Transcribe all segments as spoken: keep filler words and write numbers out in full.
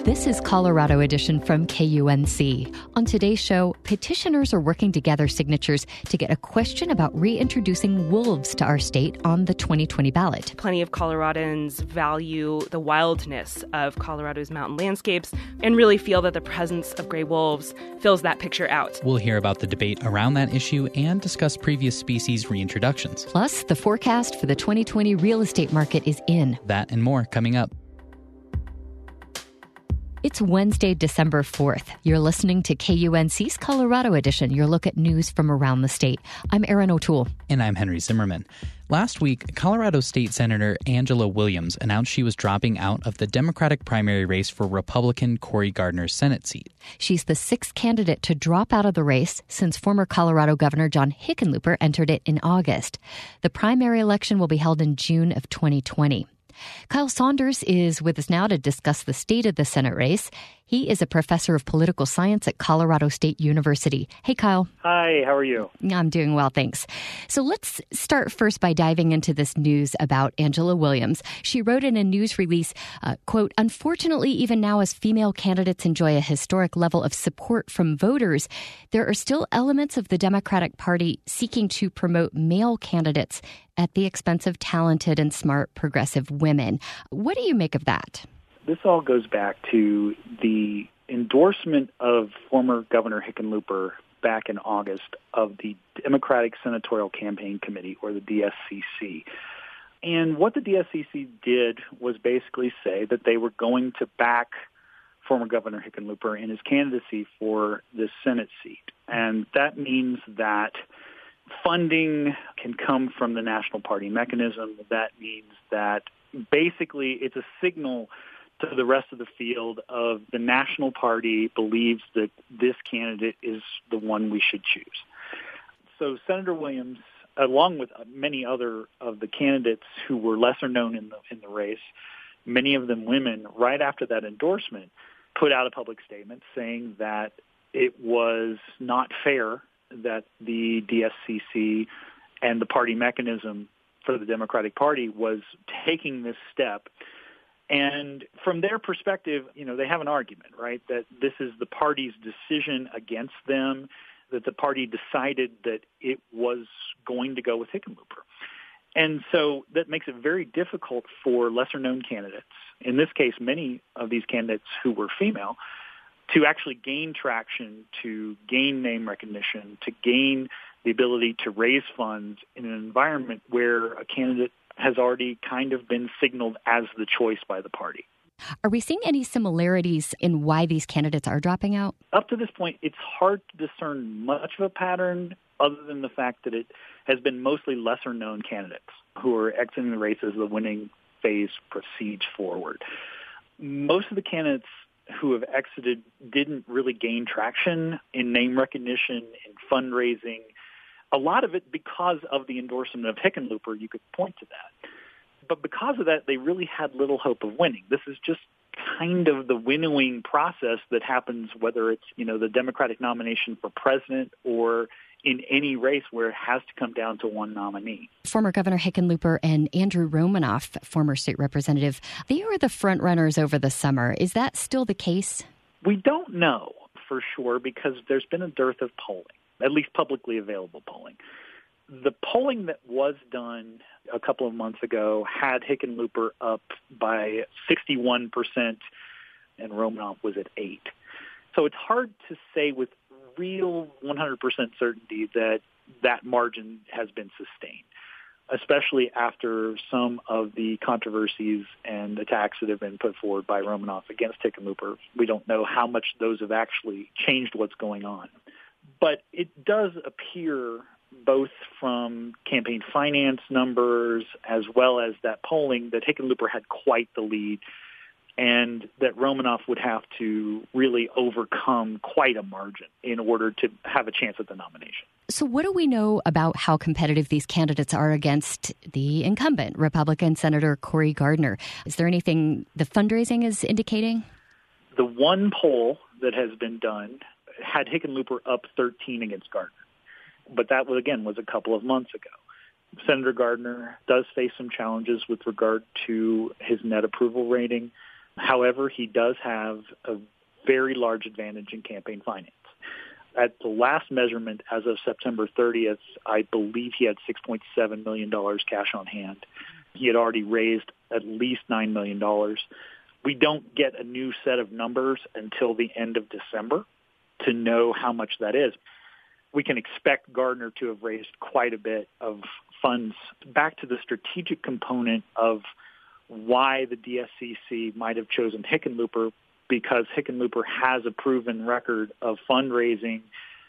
This is Colorado Edition from K U N C. On today's show, petitioners are working to gather signatures to get a question about reintroducing wolves to our state on the twenty twenty ballot. Plenty of Coloradans value the wildness of Colorado's mountain landscapes and really feel that the presence of gray wolves fills that picture out. We'll hear about the debate around that issue and discuss previous species reintroductions. Plus, the forecast for the twenty twenty real estate market is in. That and more coming up. It's Wednesday, December fourth. You're listening to K U N C's Colorado Edition, your look at news from around the state. I'm Erin O'Toole. And I'm Henry Zimmerman. Last week, Colorado State Senator Angela Williams announced she was dropping out of the Democratic primary race for Republican Cory Gardner's Senate seat. She's the sixth candidate to drop out of the race since former Colorado Governor John Hickenlooper entered it in August. The primary election will be held in June of twenty twenty. Kyle Saunders is with us now to discuss the state of the Senate race. He is a professor of political science at Colorado State University. Hey, Kyle. Hi, how are you? I'm doing well, thanks. So let's start first by diving into this news about Angela Williams. She wrote in a news release, uh, quote, "Unfortunately, even now as female candidates enjoy a historic level of support from voters, there are still elements of the Democratic Party seeking to promote male candidates at the expense of talented and smart progressive women." What do you make of that? This all goes back to the endorsement of former Governor Hickenlooper back in August of the Democratic Senatorial Campaign Committee, or the D S C C. And what the D S C C did was basically say that they were going to back former Governor Hickenlooper in his candidacy for the Senate seat. And that means that funding can come from the national party mechanism. That means that basically it's a signal to the rest of the field of the national party believes that this candidate is the one we should choose. So Senator Williams, along with many other of the candidates who were lesser known in the in the race, many of them women, right after that endorsement, put out a public statement saying that it was not fair that the D S C C and the party mechanism for the Democratic Party was taking this step. And from their perspective, you know, they have an argument, right, that this is the party's decision against them, that the party decided that it was going to go with Hickenlooper. And so that makes it very difficult for lesser-known candidates, in this case, many of these candidates who were female, to actually gain traction, to gain name recognition, to gain the ability to raise funds in an environment where a candidate has already kind of been signaled as the choice by the party. Are we seeing any similarities in why these candidates are dropping out? Up to this point, it's hard to discern much of a pattern other than the fact that it has been mostly lesser-known candidates who are exiting the race as the winning phase proceeds forward. Most of the candidates who have exited didn't really gain traction in name recognition, in fundraising. A lot of it because of the endorsement of Hickenlooper, you could point to that. But because of that, they really had little hope of winning. This is just kind of the winnowing process that happens whether it's, you know, the Democratic nomination for president or in any race where it has to come down to one nominee. Former Governor Hickenlooper and Andrew Romanoff, former state representative, they were the front runners over the summer. Is that still the case? We don't know for sure because there's been a dearth of polling, at least publicly available polling. The polling that was done a couple of months ago had Hickenlooper up by sixty-one percent and Romanoff was at eight. So it's hard to say with real one hundred percent certainty that that margin has been sustained, especially after some of the controversies and attacks that have been put forward by Romanoff against Hickenlooper. We don't know how much those have actually changed what's going on. But it does appear, both from campaign finance numbers as well as that polling, that Hickenlooper had quite the lead and that Romanoff would have to really overcome quite a margin in order to have a chance at the nomination. So what do we know about how competitive these candidates are against the incumbent, Republican Senator Cory Gardner? Is there anything the fundraising is indicating? The one poll that has been done had Hickenlooper up thirteen against Gardner. But that, was, again, was a couple of months ago. Senator Gardner does face some challenges with regard to his net approval rating. However, he does have a very large advantage in campaign finance. At the last measurement, as of September thirtieth, I believe he had six point seven million dollars cash on hand. He had already raised at least nine million dollars. We don't get a new set of numbers until the end of December to know how much that is. We can expect Gardner to have raised quite a bit of funds. Back to the strategic component of why the D S C C might have chosen Hickenlooper, because Hickenlooper has a proven record of fundraising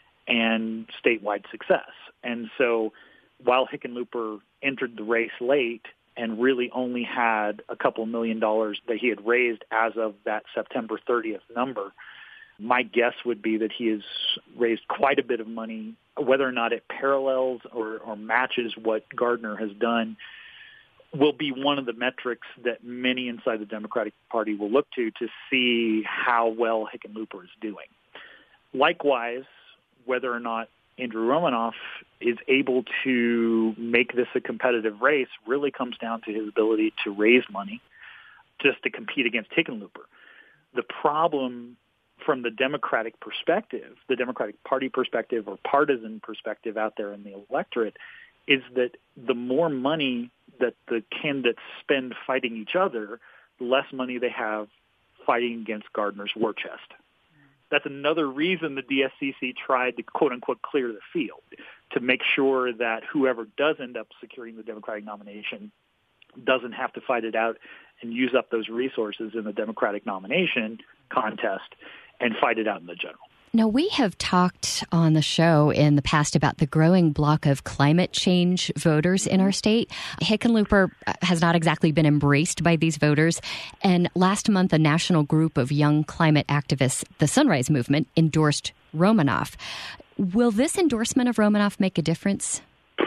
and statewide success. And so while Hickenlooper entered the race late and really only had a couple million dollars that he had raised as of that September thirtieth number, my guess would be that he has raised quite a bit of money. Whether or not it parallels or, or matches what Gardner has done will be one of the metrics that many inside the Democratic Party will look to to see how well Hickenlooper is doing. Likewise, whether or not Andrew Romanoff is able to make this a competitive race really comes down to his ability to raise money just to compete against Hickenlooper. The problem from the Democratic perspective, the Democratic Party perspective or partisan perspective out there in the electorate, is that the more money that the candidates spend fighting each other, the less money they have fighting against Gardner's war chest. That's another reason the D S C C tried to, quote-unquote, clear the field, to make sure that whoever does end up securing the Democratic nomination doesn't have to fight it out and use up those resources in the Democratic nomination contest and fight it out in the general. Now, we have talked on the show in the past about the growing block of climate change voters in our state. Hickenlooper has not exactly been embraced by these voters. And last month, a national group of young climate activists, the Sunrise Movement, endorsed Romanoff. Will this endorsement of Romanoff make a difference?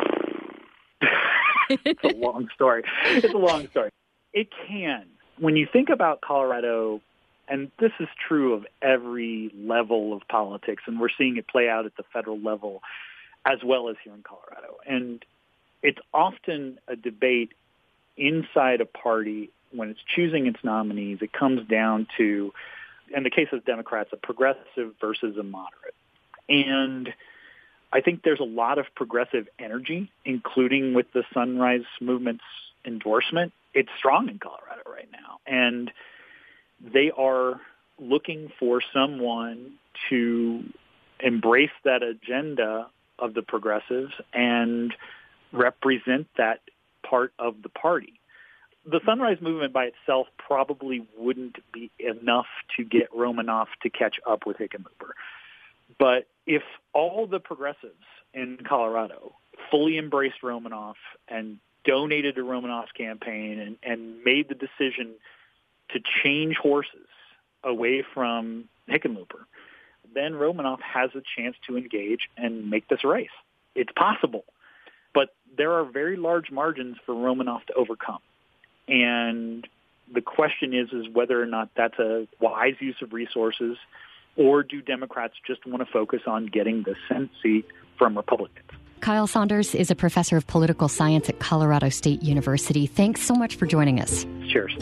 It's a long story. It's a long story. It can. When you think about Colorado, and this is true of every level of politics, and we're seeing it play out at the federal level as well as here in Colorado. And it's often a debate inside a party when it's choosing its nominees. It comes down to, in the case of Democrats, a progressive versus a moderate. And I think there's a lot of progressive energy, including with the Sunrise Movement's endorsement. It's strong in Colorado right now. And they are looking for someone to embrace that agenda of the progressives and represent that part of the party. The Sunrise Movement by itself probably wouldn't be enough to get Romanoff to catch up with Hickenlooper. But if all the progressives in Colorado fully embraced Romanoff and donated to Romanoff's campaign and, and made the decision to change horses away from Hickenlooper, then Romanoff has a chance to engage and make this race. It's possible, but there are very large margins for Romanoff to overcome. And the question is, is whether or not that's a wise use of resources, or do Democrats just want to focus on getting the Senate seat from Republicans? Kyle Saunders is a professor of political science at Colorado State University. Thanks so much for joining us. Cheers.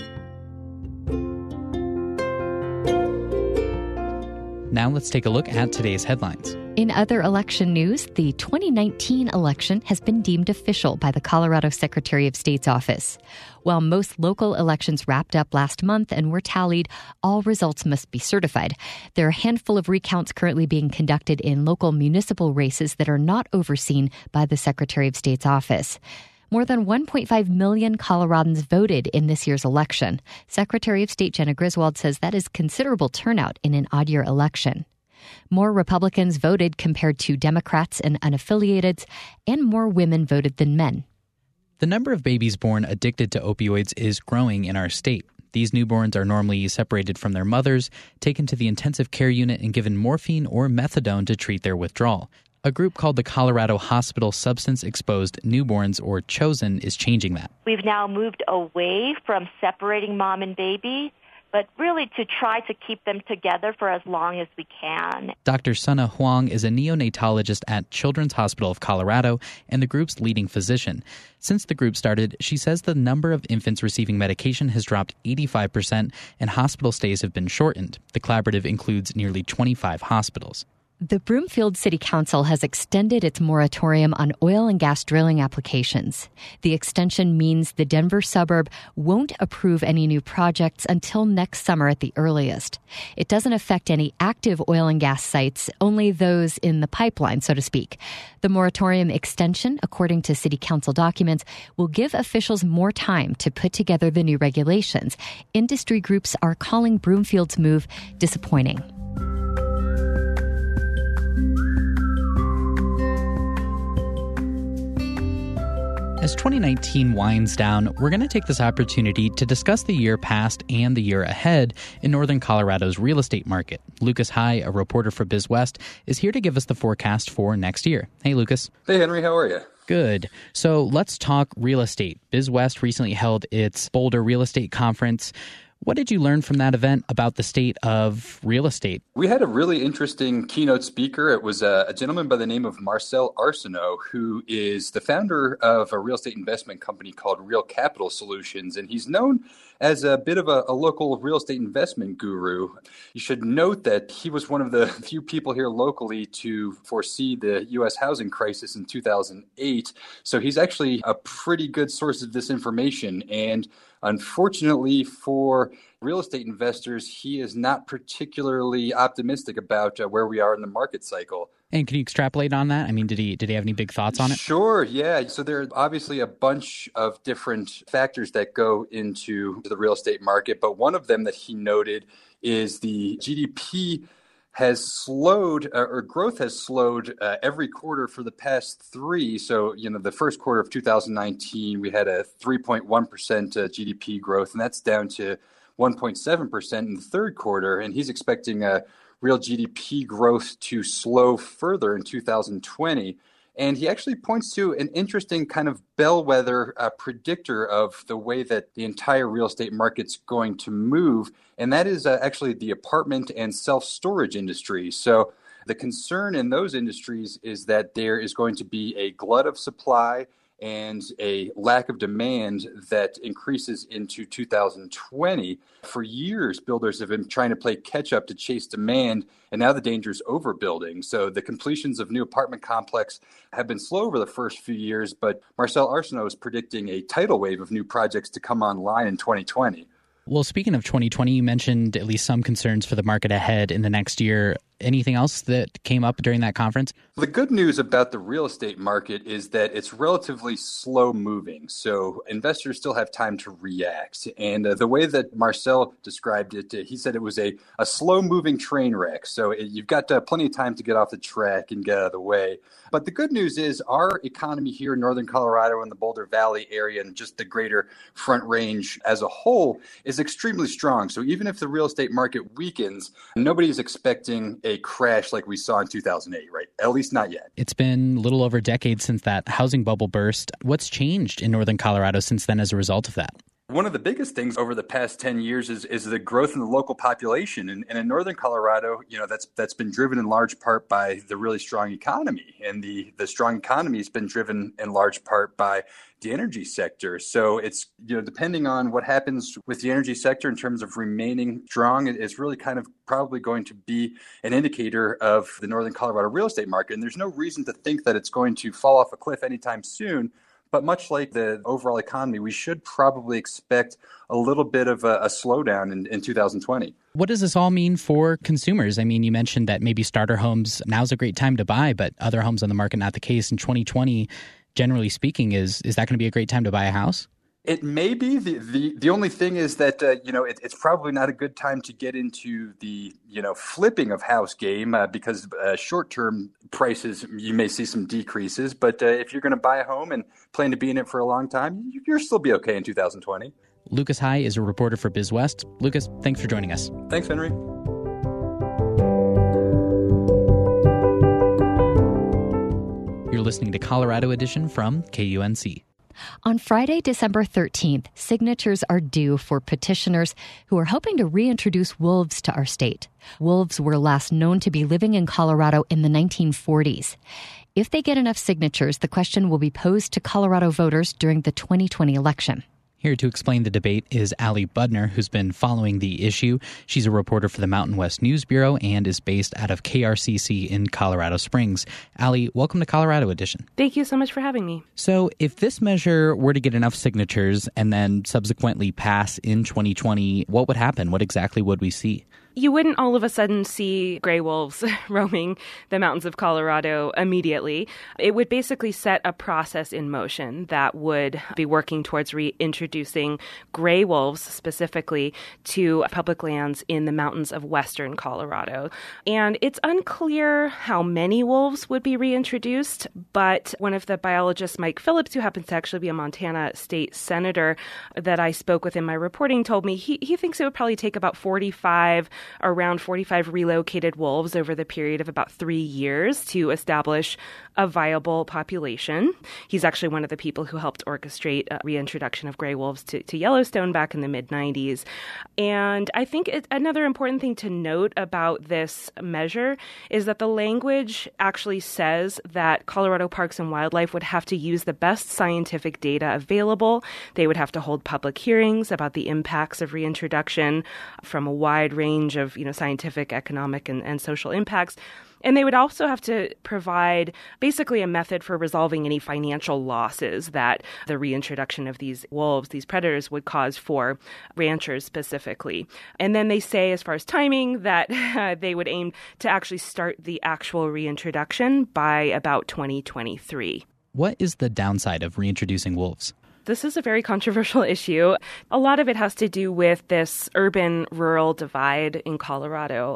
Now let's take a look at today's headlines. In other election news, the twenty nineteen election has been deemed official by the Colorado Secretary of State's office. While most local elections wrapped up last month and were tallied, all results must be certified. There are a handful of recounts currently being conducted in local municipal races that are not overseen by the Secretary of State's office. More than one point five million Coloradans voted in this year's election. Secretary of State Jena Griswold says that is considerable turnout in an odd-year election. More Republicans voted compared to Democrats and unaffiliateds, and more women voted than men. The number of babies born addicted to opioids is growing in our state. These newborns are normally separated from their mothers, taken to the intensive care unit, and given morphine or methadone to treat their withdrawal. A group called the Colorado Hospital Substance Exposed Newborns, or CHOSEN, is changing that. We've now moved away from separating mom and baby but really to try to keep them together for as long as we can. Doctor Sana Huang is a neonatologist at Children's Hospital of Colorado and the group's leading physician. Since the group started, she says the number of infants receiving medication has dropped eighty-five percent and hospital stays have been shortened. The collaborative includes nearly twenty-five hospitals. The Broomfield City Council has extended its moratorium on oil and gas drilling applications. The extension means the Denver suburb won't approve any new projects until next summer at the earliest. It doesn't affect any active oil and gas sites, only those in the pipeline, so to speak. The moratorium extension, according to City Council documents, will give officials more time to put together the new regulations. Industry groups are calling Broomfield's move disappointing. As twenty nineteen winds down, we're going to take this opportunity to discuss the year past and the year ahead in northern Colorado's real estate market. Lucas High, a reporter for BizWest, is here to give us the forecast for next year. Hey, Lucas. Hey, Henry. How are you? Good. So let's talk real estate. BizWest recently held its Boulder Real Estate Conference. What did you learn from that event about the state of real estate? We had a really interesting keynote speaker. It was a, a gentleman by the name of Marcel Arsenault, who is the founder of a real estate investment company called Real Capital Solutions. And he's known as a bit of a, a local real estate investment guru. You should note that he was one of the few people here locally to foresee the U S housing crisis in two thousand eight. So he's actually a pretty good source of this information. And unfortunately for real estate investors, he is not particularly optimistic about uh, where we are in the market cycle. And can you extrapolate on that? I mean, did he did he have any big thoughts on it? Sure, yeah. So there are obviously a bunch of different factors that go into the real estate market, but one of them that he noted is the G D P has slowed, uh, or growth has slowed uh, every quarter for the past three. So, you know, the first quarter of two thousand nineteen, we had a three point one percent uh, G D P growth, and that's down to one point seven percent in the third quarter. And he's expecting a real G D P growth to slow further in two thousand twenty. And he actually points to an interesting kind of bellwether uh, predictor of the way that the entire real estate market's going to move. And that is uh, actually the apartment and self-storage industry. So the concern in those industries is that there is going to be a glut of supply and a lack of demand that increases into two thousand twenty. For years, builders have been trying to play catch up to chase demand, and now the danger is overbuilding. So the completions of new apartment complex have been slow over the first few years, but Marcel Arsenault is predicting a tidal wave of new projects to come online in twenty twenty. Well, speaking of twenty twenty, you mentioned at least some concerns for the market ahead in the next year. Anything else that came up during that conference? The good news about the real estate market is that it's relatively slow moving. So investors still have time to react. And uh, the way that Marcel described it, uh, he said it was a, a slow moving train wreck. So it, you've got uh, plenty of time to get off the track and get out of the way. But the good news is our economy here in northern Colorado and the Boulder Valley area and just the greater Front Range as a whole is extremely strong. So even if the real estate market weakens, nobody's expecting a crash like we saw in two thousand eight, right? At least not yet. It's been a little over a decade since that housing bubble burst. What's changed in northern Colorado since then as a result of that? One of the biggest things over the past ten years is, is the growth in the local population. And, and in northern Colorado, you know, that's that's been driven in large part by the really strong economy. And the, the strong economy has been driven in large part by the energy sector. So it's, you know, depending on what happens with the energy sector in terms of remaining strong, it's really kind of probably going to be an indicator of the northern Colorado real estate market. And there's no reason to think that it's going to fall off a cliff anytime soon. But much like the overall economy, we should probably expect a little bit of a, a slowdown in, in two thousand twenty. What does this all mean for consumers? I mean, you mentioned that maybe starter homes, now's a great time to buy, but other homes on the market, not the case. In twenty twenty, generally speaking, is is that going to be a great time to buy a house? It may be. The, the, the only thing is that, uh, you know, it, it's probably not a good time to get into the, you know, flipping of house game uh, because uh, short-term prices, you may see some decreases. But uh, if you're going to buy a home and plan to be in it for a long time, you'll still be okay in two thousand twenty. Lucas High is a reporter for BizWest. Lucas, thanks for joining us. Thanks, Henry. You're listening to Colorado Edition from K U N C. On Friday, December thirteenth, signatures are due for petitioners who are hoping to reintroduce wolves to our state. Wolves were last known to be living in Colorado in the nineteen forties. If they get enough signatures, the question will be posed to Colorado voters during the twenty twenty election. Here to explain the debate is Allie Budner, who's been following the issue. She's a reporter for the Mountain West News Bureau and is based out of K R C C in Colorado Springs. Allie, welcome to Colorado Edition. Thank you so much for having me. So if this measure were to get enough signatures and then subsequently pass in twenty twenty, what would happen? What exactly would we see? You wouldn't all of a sudden see gray wolves roaming the mountains of Colorado immediately. It would basically set a process in motion that would be working towards reintroducing gray wolves specifically to public lands in the mountains of western Colorado. And it's unclear how many wolves would be reintroduced, but one of the biologists, Mike Phillips, who happens to actually be a Montana state senator that I spoke with in my reporting, told me he, he thinks it would probably take about forty-five around forty-five relocated wolves over the period of about three years to establish a viable population. He's actually one of the people who helped orchestrate a reintroduction of gray wolves to, to Yellowstone back in the mid nineties. And I think it, another important thing to note about this measure is that the language actually says that Colorado Parks and Wildlife would have to use the best scientific data available. They would have to hold public hearings about the impacts of reintroduction from a wide range of, you know, scientific, economic, and, and social impacts. And they would also have to provide basically a method for resolving any financial losses that the reintroduction of these wolves, these predators, would cause for ranchers specifically. And then they say, as far as timing, that uh, they would aim to actually start the actual reintroduction by about twenty twenty-three. What is the downside of reintroducing wolves? This is a very controversial issue. A lot of it has to do with this urban-rural divide in Colorado.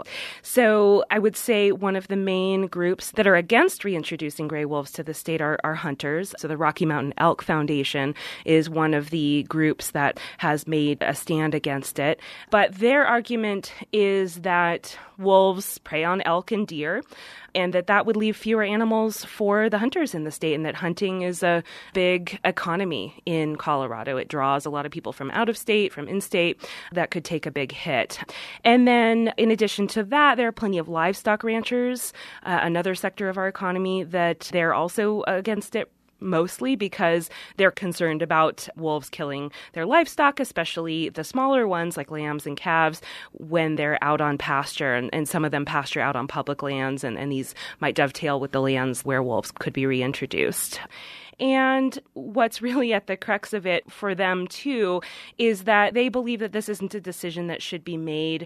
So I would say one of the main groups that are against reintroducing gray wolves to the state are, are hunters. So the Rocky Mountain Elk Foundation is one of the groups that has made a stand against it. But their argument is that wolves prey on elk and deer, and that that would leave fewer animals for the hunters in the state, and that hunting is a big economy in Colorado. It draws a lot of people from out of state, from in-state, that could take a big hit. And then in addition to that, there are plenty of livestock ranchers, uh, another sector of our economy, that they're also against it, mostly because they're concerned about wolves killing their livestock, especially the smaller ones like lambs and calves, when they're out on pasture. And, and some of them pasture out on public lands, and, and these might dovetail with the lands where wolves could be reintroduced. And what's really at the crux of it for them, too, is that they believe that this isn't a decision that should be made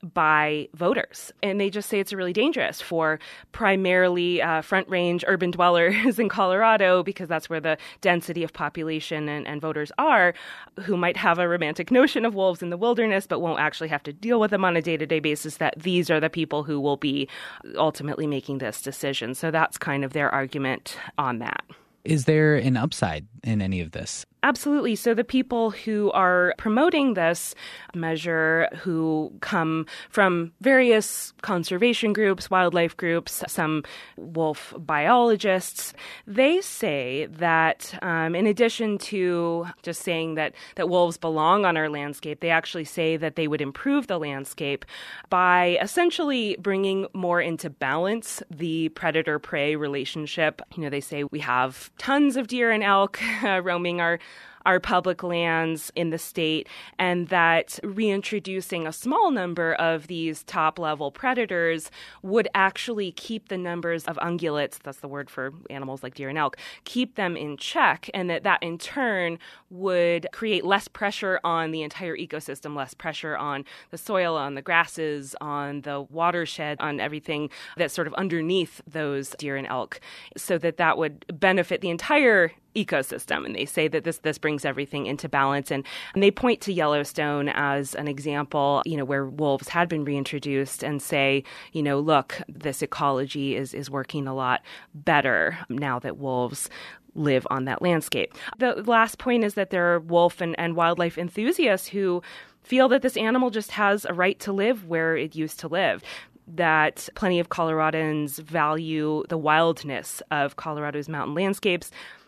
by voters. And they just say it's really dangerous for primarily uh, front range urban dwellers in Colorado, because that's where the density of population and, and voters are, who might have a romantic notion of wolves in the wilderness, but won't actually have to deal with them on a day-to-day basis, that these are the people who will be ultimately making this decision. So that's kind of their argument on that. Is there an upside in any of this? Absolutely. So the people who are promoting this measure, who come from various conservation groups, wildlife groups, some wolf biologists, they say that um, in addition to just saying that, that wolves belong on our landscape, they actually say that they would improve the landscape by essentially bringing more into balance the predator-prey relationship. You know, they say we have tons of deer and elk uh, roaming our our public lands in the state, and that reintroducing a small number of these top-level predators would actually keep the numbers of ungulates, that's the word for animals like deer and elk, keep them in check, and that that in turn would create less pressure on the entire ecosystem, less pressure on the soil, on the grasses, on the watershed, on everything that's sort of underneath those deer and elk, so that that would benefit the entire ecosystem. And they say that this this brings everything into balance. And, and they point to Yellowstone as an example, you know, where wolves had been reintroduced, and say, you know, look, this ecology is is working a lot better now that wolves live on that landscape. The last point is that there are wolf and, and wildlife enthusiasts who feel that this animal just has a right to live where it used to live, that plenty of Coloradans value the wildness of Colorado's mountain landscapes.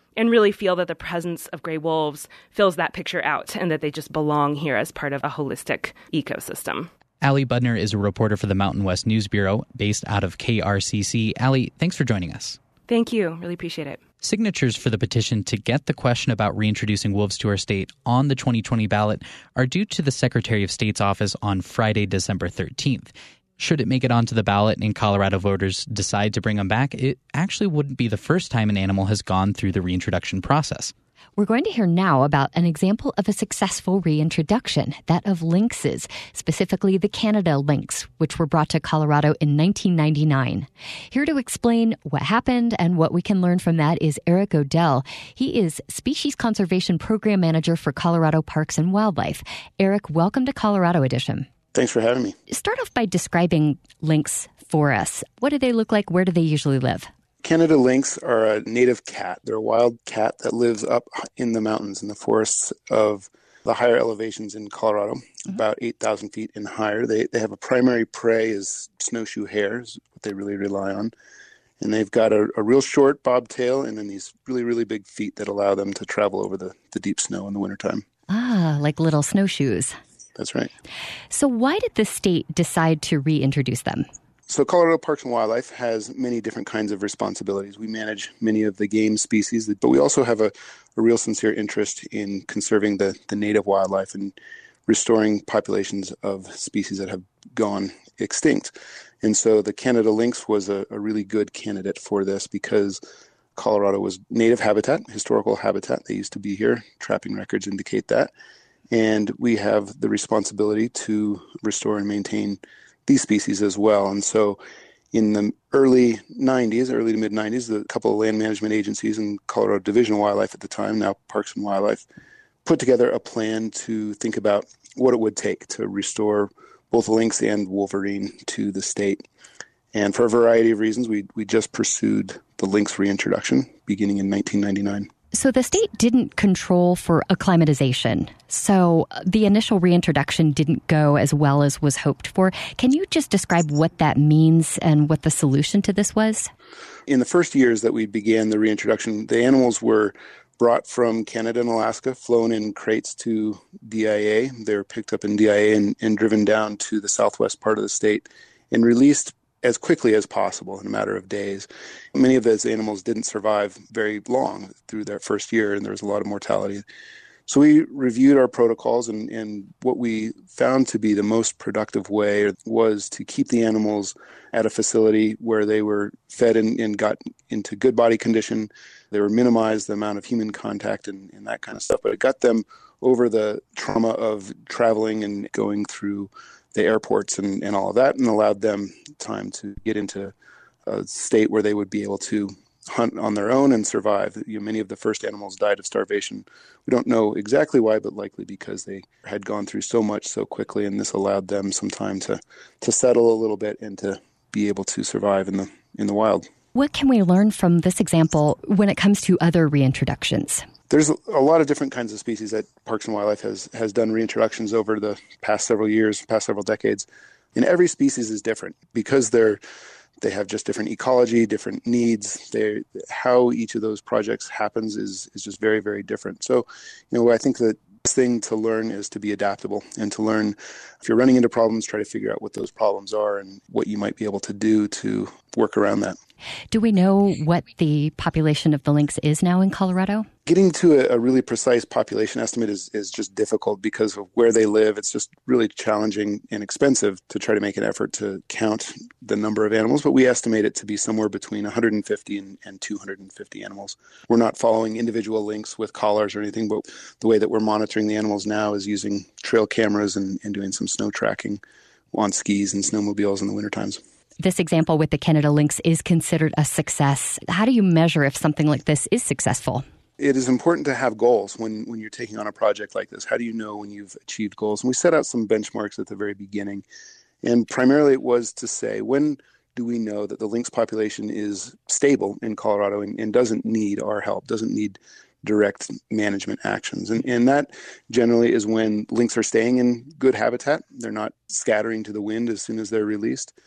and really feel that the presence of gray wolves fills that picture out and that they just belong here as part of a holistic ecosystem. Allie Budner is a reporter for the Mountain West News Bureau based out of K R C C. Allie, thanks for joining us. Thank you. Really appreciate it. Signatures for the petition to get the question about reintroducing wolves to our state on the twenty twenty ballot are due to the Secretary of State's office on Friday, December thirteenth. Should it make it onto the ballot and Colorado voters decide to bring them back, it actually wouldn't be the first time an animal has gone through the reintroduction process. We're going to hear now about an example of a successful reintroduction, that of lynxes, specifically the Canada lynx, which were brought to Colorado in nineteen ninety-nine. Here to explain what happened and what we can learn from that is Eric Odell. He is Species Conservation Program Manager for Colorado Parks and Wildlife. Eric, welcome to Colorado Edition. Thanks for having me. Start off by describing lynx for us. What do they look like? Where do they usually live? Canada lynx are a native cat. They're a wild cat that lives up in the mountains, in the forests of the higher elevations in Colorado, mm-hmm. about eight thousand feet and higher. They they have a primary prey is snowshoe hares, what they really rely on. And they've got a, a real short bobtail and then these really, really big feet that allow them to travel over the, the deep snow in the wintertime. Ah, like little snowshoes. That's right. So why did the state decide to reintroduce them? So Colorado Parks and Wildlife has many different kinds of responsibilities. We manage many of the game species, but we also have a, a real sincere interest in conserving the, the native wildlife and restoring populations of species that have gone extinct. And so the Canada lynx was a, a really good candidate for this because Colorado was native habitat, historical habitat. They used to be here. Trapping records indicate that. And we have the responsibility to restore and maintain these species as well. And so in the early nineties, early to mid nineties, a couple of land management agencies and Colorado Division of Wildlife at the time, now Parks and Wildlife, put together a plan to think about what it would take to restore both lynx and wolverine to the state. And for a variety of reasons, we we just pursued the lynx reintroduction beginning in nineteen ninety-nine. So the state didn't control for acclimatization. So the initial reintroduction didn't go as well as was hoped for. Can you just describe what that means and what the solution to this was? In the first years that we began the reintroduction, the animals were brought from Canada and Alaska, flown in crates to D I A. They were picked up in D I A and, and driven down to the southwest part of the state and released as quickly as possible in a matter of days. Many of those animals didn't survive very long through their first year, and there was a lot of mortality. So we reviewed our protocols, and, and what we found to be the most productive way was to keep the animals at a facility where they were fed and, and got into good body condition. They were minimized the amount of human contact and, and that kind of stuff, but it got them over the trauma of traveling and going through the airports and, and all of that, and allowed them time to get into a state where they would be able to hunt on their own and survive. You know, many of the first animals died of starvation. We don't know exactly why, but likely because they had gone through so much so quickly, and this allowed them some time to, to settle a little bit and to be able to survive in the in the wild. What can we learn from this example when it comes to other reintroductions? There's a lot of different kinds of species that Parks and Wildlife has, has done reintroductions over the past several years, past several decades. And every species is different because they're they have just different ecology, different needs. They how each of those projects happens is is just very, very different. So, you know, I think the best thing to learn is to be adaptable and to learn if you're running into problems, try to figure out what those problems are and what you might be able to do to work around that. Do we know what the population of the lynx is now in Colorado? Getting to a, a really precise population estimate is, is just difficult because of where they live. It's just really challenging and expensive to try to make an effort to count the number of animals, but we estimate it to be somewhere between one hundred fifty and, and two hundred fifty animals. We're not following individual lynx with collars or anything, but the way that we're monitoring the animals now is using trail cameras and, and doing some snow tracking on skis and snowmobiles in the winter times. This example with the Canada lynx is considered a success. How do you measure if something like this is successful? It is important to have goals when, when you're taking on a project like this. How do you know when you've achieved goals? And we set out some benchmarks at the very beginning. And primarily it was to say, when do we know that the lynx population is stable in Colorado and, and doesn't need our help, doesn't need direct management actions? And, and that generally is when lynx are staying in good habitat. They're not scattering to the wind as soon as they're released.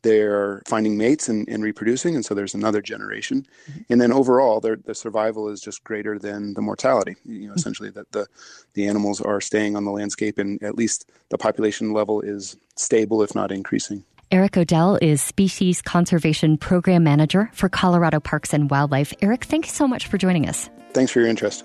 they're finding mates and, and reproducing, and so there's another generation. Mm-hmm. And then overall, the survival is just greater than the mortality. You know, mm-hmm. essentially that the, the animals are staying on the landscape, and at least the population level is stable, if not increasing. Eric Odell is Species Conservation Program Manager for Colorado Parks and Wildlife. Eric, thank you so much for joining us. Thanks for your interest.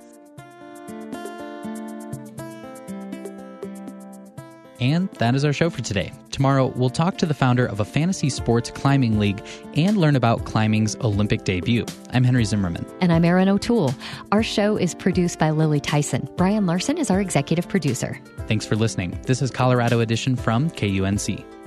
And that is our show for today. Tomorrow, we'll talk to the founder of a fantasy sports climbing league and learn about climbing's Olympic debut. I'm Henry Zimmerman. And I'm Erin O'Toole. Our show is produced by Lily Tyson. Brian Larson is our executive producer. Thanks for listening. This is Colorado Edition from K U N C.